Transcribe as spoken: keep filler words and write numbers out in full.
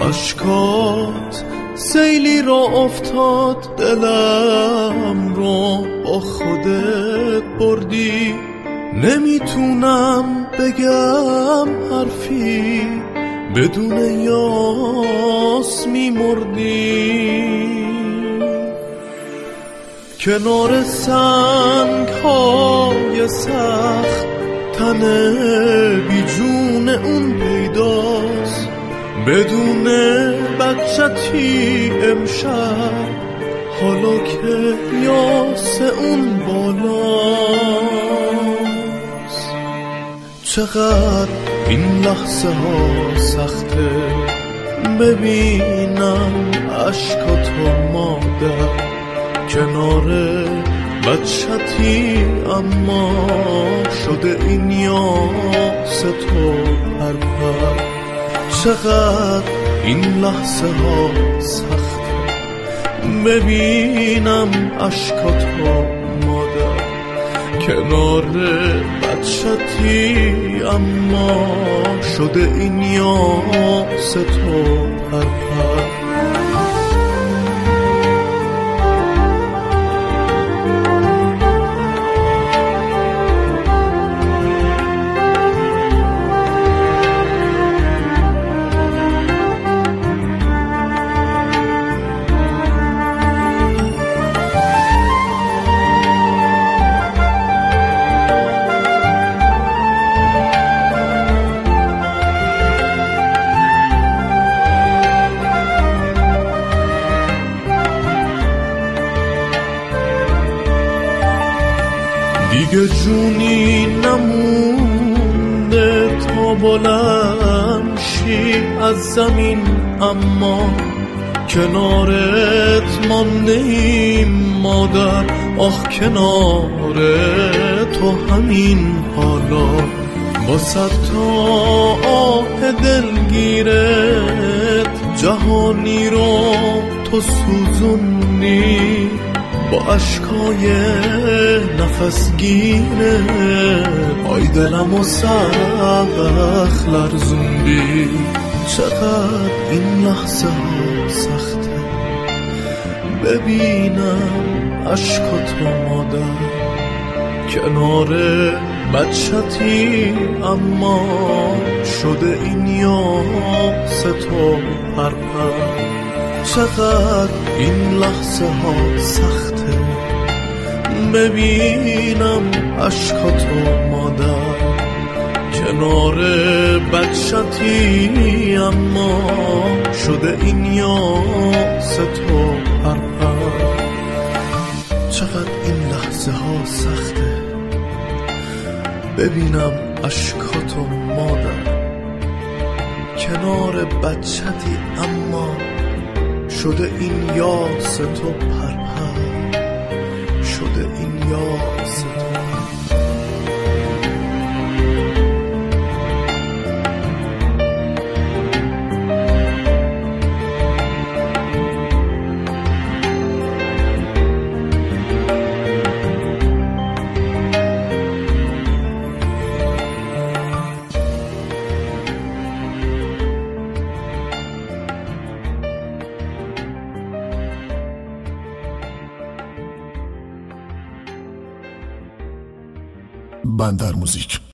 اشکات سیلی را افتاد دلم رو با خودت بردی، نمیتونم بگم حرفی بدون یاس میمردی. کنار سنگ های سخت تن بی جون اون پیداست، بدون بچتی امشب حالا که یاس اون بالاست. چقدر این لحظه ها سخته، ببینم اشکاتو مادر کنار بچتی، اما شده این یاس تو پرپر. چقدر این لحظه ها سخته، ببینم اشکاتو مادر کنار بچتی، اما شده این یاس تو پرپر. دیگه جونی نمونده تا بلند شی از زمین، اما کنارت مانده ایم مادر. آخ کنار تو همین حالا، با صد تا آه دلگیرت جهانی رو تو سوزوندی، با اشکای نفسگیره آی دلم و سخت لرزوندی. چقدر این لحظه ها سخته، ببینم اشکاتو مادر کنار بچتی، اما شده این یاس تو پرپر. چقدر این لحظه ها سخته، ببینم اشکاتو مادر کنار بچتی، اما شده این یاس تو پرپر. چقدر این لحظه ها سخته، ببینم اشکاتو مادر کنار بچتی، اما شده این یاس تو پرپر. شده این یاس تو بندر موزیک.